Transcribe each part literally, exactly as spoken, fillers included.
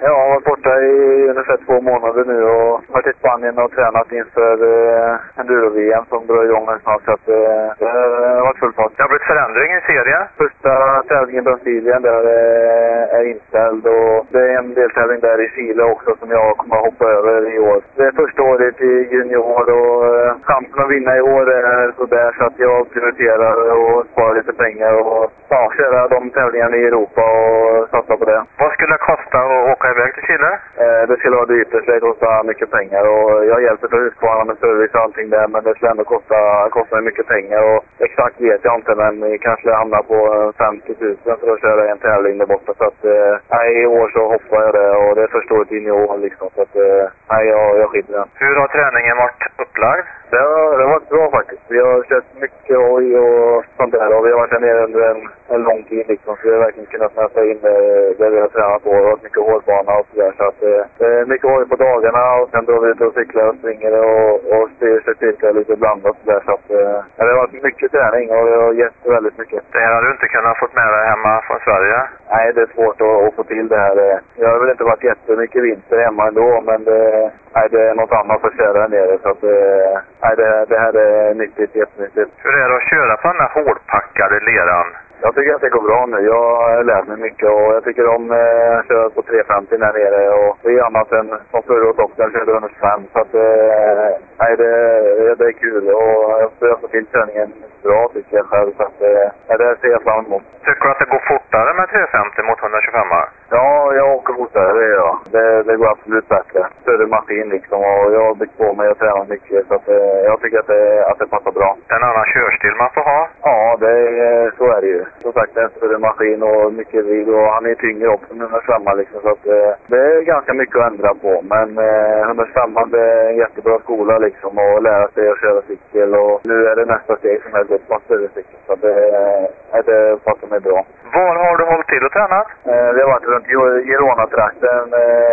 Jag har varit borta i ungefär två månader nu och varit i Spanien och tränat inför eh, Enduro-V M som drar igång snart. Så att, eh, det har varit full fart. Det har blivit förändring i serien. Första tävlingen i Brasilien där eh, är inställd och det är en deltävling där i Chile också som jag kommer att hoppa över i år. Det är första året i junior och eh, chansen att vinna i år är så där så att jag prioriterar och sparar lite pengar och ja, köra de tävlingarna i Europa och satsa på det. Vad skulle det kosta att åka iväg till Chile? Eh, det skulle vara dyrt, det skulle kosta mycket pengar och jag hjälper till Husqvarna med service och allting där, men det skulle ändå kosta, kosta mycket pengar och exakt vet jag inte, men vi kanske hamnar på femtio tusen för att köra en tävling där borta. Så att eh, nej, i år så hoppar jag det och det är första året in i år liksom, så att eh, nej, jag, jag skiter den. Hur har träningen varit upplagd? Det har, det har varit bra faktiskt. Vi har kört mycket hoj och sånt där och vi har varit här nere under en, en lång tid liksom, så vi har verkligen kunnat mäta in det, det vi har tränat på. Det har varit mycket hårdbana och sådär, så att eh, det är mycket hoj på dagarna och sen drar vi ut och cyklar och springer och, och styr sig cirka lite blandat sådär, så att eh, det har varit mycket träning och det har gett väldigt mycket. Det här har du inte kunnat få med dig hemma från Sverige? Nej, det är svårt att, att få till det här. Jag har väl inte varit jättemycket vinter hemma ändå, men det, nej, det är något annat att köra här nere, så att eh, nej, det, det här är nyttigt, jättenyttigt. Hur är det att köra på den här hårdpackade leran? Jag tycker att det går bra nu. Jag har lärt mig mycket och jag tycker om eh, att köra på tre femtio där nere och det är annat än som förra året också. Jag körde hundrafem, så att eh, nej, det, det är kul och jag får få till träningen bra tycker jag själv, så att eh, det ser jag fram emot. Tycker du att det går fortare med tre femtio mot hundratjugofem? Ja, jag åker fortare, det gör jag. Det, det går absolut bättre. Större maskin liksom och jag har byggt på mig och tränat mycket, så att eh, jag tycker att det, att det passar bra. En annan körstil man får ha? Ja, det, så är det ju. Som sagt, det är en större maskin och mycket vid och han är tyngre också med hundrafem liksom, så att eh, det är ganska mycket att ändra på. Men eh, hundrafem är en jättebra skola liksom och lära sig att köra cykel och nu är det nästa steg som är gått på en större cykel, så att det, eh, det passar mig bra. Var har du hållit till och tränat? Eh, det har varit runt Girona-trakten.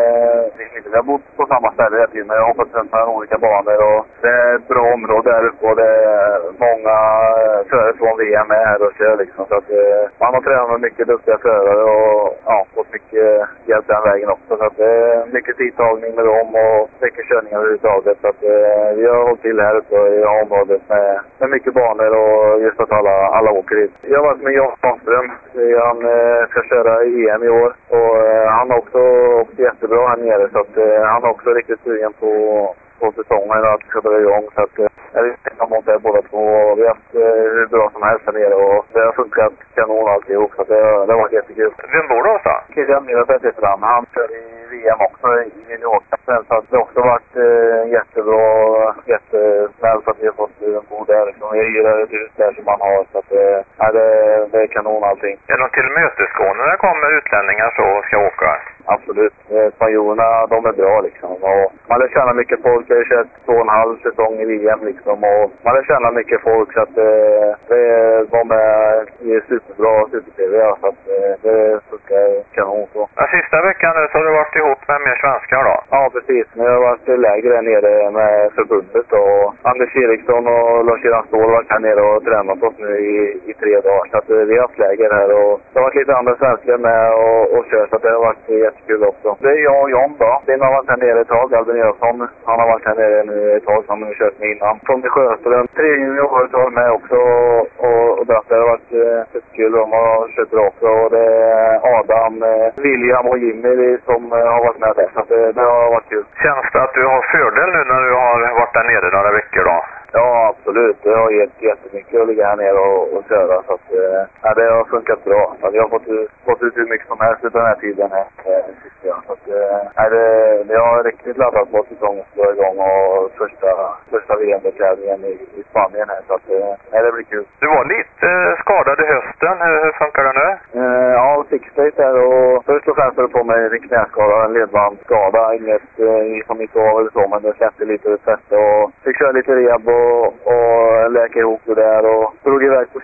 Eh, jag har bott på samma ställe hela tiden, men jag har hoppat runt mellan olika banor och det är ett bra område där uppe och det är många förare från V M är här och kör liksom, så att eh, man har tränat med mycket duktiga förare och ja, fått mycket hjälp den vägen också, så att det är mycket tidtagning med dem och mycket körningar överhuvudtaget, så att eh, vi har hållit till här uppe i området med, med mycket banor och just att alla, alla åker dit. Jag har varit med Jan Svanström. Han eh, ska köra i E M i år och eh, han har också åkt jättebra här nere, så att eh, han har också riktigt sugen på, på säsongen att ska dra igång, så att eh, jag vill tänka mot det båda två och vi har haft eh, hur bra som helst här nere och det har funkat kanon alltihop, så att det, det har varit jättekul. Vem bor du hos då? Kilian Mirabeet heter han. Han kör i V M också i juniorklassen, så att det har också varit eh, jättebra, jättesnäll för att vi har fått en bod där. Så vi hyrar ett hus där som man har, så att eh, det, det är kanon allting. Är det någon tillmötesgående när det kommer utlänningar så och ska åka? Absolut. Spanjorerna, de är bra liksom. Och man lär känna mycket folk. Jag har kört två och en halv säsong i V M liksom. Och man lär känna mycket folk, så att eh, det, de är, är superbra och supertrevliga. Så att eh, det funkar kanon så. Den sista veckan nu så har du varit ihop med mer svenskar då? Ja, precis. Men jag har varit lägre här nere med förbundet och Anders Eriksson och Lars-Göran Ståhl har varit här nere och tränat oss nu i, i tre dagar. Så att eh, vi har haft läger här och det har varit lite andra svenskar med och, och kör, så att det har varit jättekul också. Det är jag och John då. Den har varit här nere ett tag, Albin Jönsson. Han har varit här nere nu ett tag som vi kört med innan. Tommy Sjöström, tre juniorer har varit med också och, och det har varit eh, jättekul. De har kört bra också och det är Adam, eh, William och Jimmy som eh, har varit med där. Så att det, det har varit kul. Känns det att du har fördel nu när du har varit där nere några veckor då? Ja, absolut. Det har gett jättemycket att ligga här nere och, och köra. Så att, eh, ja, det har funkat bra. Alltså, jag har fått, fått ut hur mycket som helst den här tiden här. Eh, jag. Så att, eh, det, jag har riktigt laddat på att säsongen slår igång och första, första V M-tävlingen i, i Spanien här. Så att, eh, det blir kul. Du var lite skadad i hösten. Hur, hur funkar det nu? Eh, ja, six-state här och först och främst på mig en knäskada, en ledbandsskada. Inget eh, som inte var eller så, men det släppte lite ut och fick köra lite rehab och, och läka ihop det där och drog iväg på six-state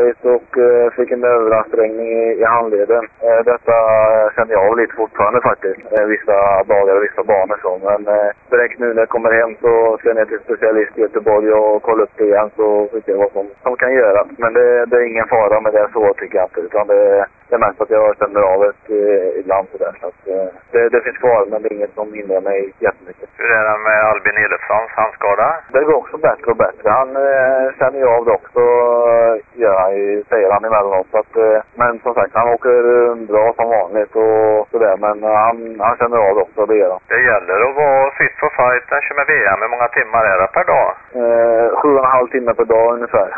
dåligt och eh, fick en överansträngning i, i handleden. Eh, detta känner jag av lite fortfarande faktiskt. Eh, vissa dagar och vissa banor så. Men eh, direkt nu när jag kommer hem så ska jag ner till specialist i Göteborg och kolla upp det igen så får vi se vad som, som kan göras. Men det, det är ingen fara med det så tycker jag inte. Utan det, det är mest att jag känner av det eh, ibland sådär. Så att, eh, det, det finns kvar men det är inget som hindrar mig jättemycket. Hur är det med Albin Elefssons handskada? Det går också bättre och bättre. Han eh, känner ju av det också, gör han ju, säger han emellanåt. Så att, eh, men som sagt, han åker eh, bra som vanligt och sådär. Men eh, han, han känner av det också, det gör han. Det gäller att vara fit for fight när kör med V M. Hur många timmar är det per dag? Eh, sju och en halv timme per dag ungefär.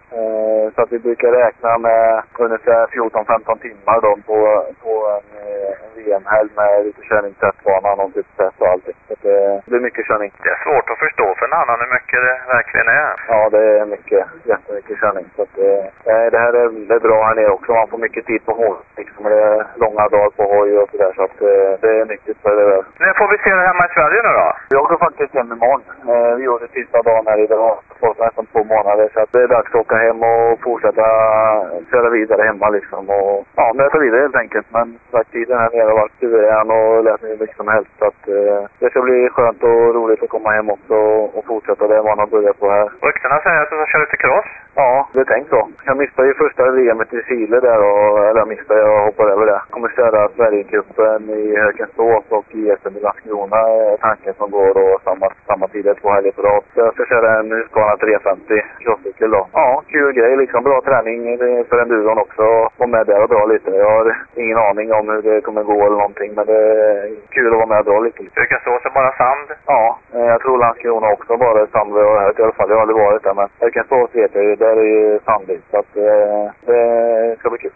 Eh, så att vi brukar räkna med ungefär fjorton femton timmar då på, på en, en V M-helg med lite körning, testbanan och typ test och allting. Så att, eh, det är mycket körning. Det är svårt att förstå för en annan hur mycket det verkligen är. Ja, det är mycket, jättemycket körning. Så att, eh, det här är, det är bra här nere också. Man får mycket tid på hoj. Liksom det är långa dagar på hoj och sådär. Så att eh, det är nyttigt för det där. När får vi se det hemma i Sverige nu då? Jag åker faktiskt hem imorgon. Eh, vi gjorde sista dagen här idag. Fått nästan två månader. Så att det är dags att åka hem och fortsätta köra vidare hemma liksom. Och ja, möta vidare helt enkelt. Men sagt, tiden här nere har varit suverän och lärt mig mycket som helst. Så att eh, det ska bli skönt och roligt att komma hem också och, och fortsätta det man har börjat på här. Ryktena säger att du ska köra ut i cross. Ja, det är tänkt så. Jag missade ju första V M:et i Chile där och, eller jag missade, jag hoppar över det. Kommer köra Sverigecupen i Hökensås och i S M i Landskrona är tanken som går då samma, samma tid, två helger på rad. Så jag ska köra en Husqvarna trehundrafemtio crosscykel då. Ja, kul grej liksom. Bra träning för enduron också. Var med där och dra lite. Jag har ingen aning om hur det kommer gå eller någonting, men det är kul att vara med och dra lite. Hökensås är bara sand? Ja, jag tror Landskrona också bara sand. Jag har hört i alla fall. Jag har aldrig varit där, men Hökensås vet jag ju. Där är ju sandigt, så att eh, det ska bli kul.